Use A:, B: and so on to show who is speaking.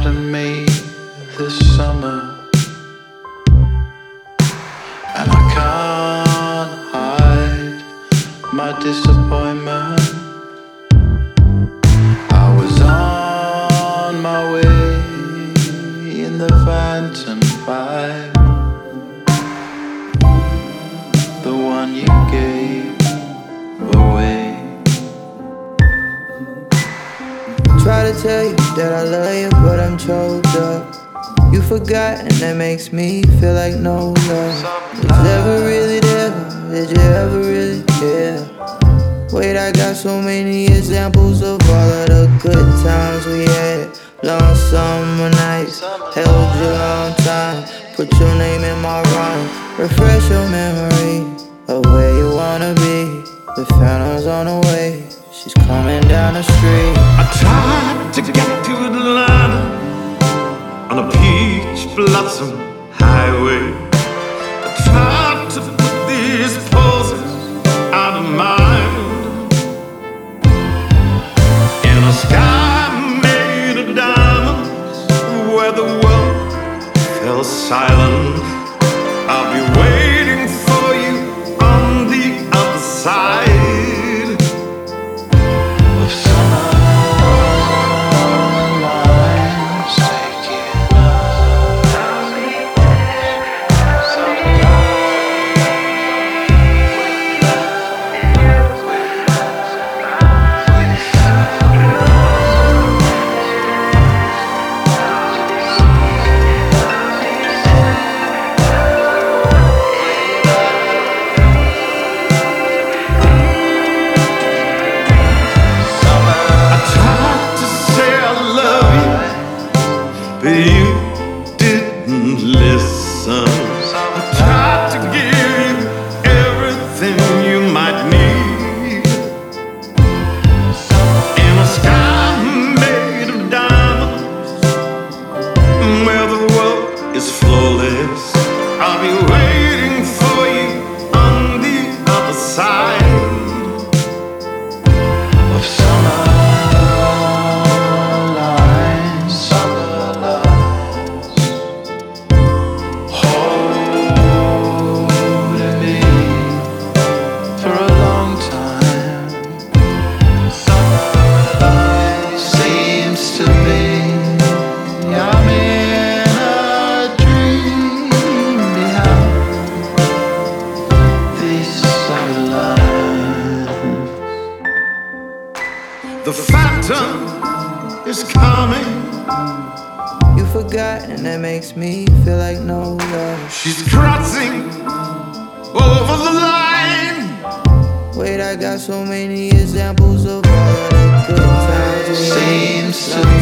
A: to me this summer, and I can't hide my disappointment. I was on my way in the Phantom 5, the one you gave away.
B: Try to tell you that I love you, but I'm choked up. You forgot, and that makes me feel like no love was ever really there. Did you ever really care? Wait, I got so many examples of all of the good times we had. Long summer nights, held you a long time. Put your name in my rhyme. Refresh your memory of where you wanna be. The phantom's on the way, she's coming down the street.
C: I tried to get to Atlanta on a peach blossom highway. I tried to put these poses out of mind in a sky made of diamonds, where the world fell silent. I'll be waiting for you on the other side. But you didn't listen. I tried to give you everything you might need in a sky made of diamonds, where the world is flawless. I'll be waiting for you on the other side of summer. The phantom is coming.
B: You forgot, and that makes me feel like no love.
C: She's crossing over the line.
B: Wait, I got so many examples of all of the good times we had.
A: Seems to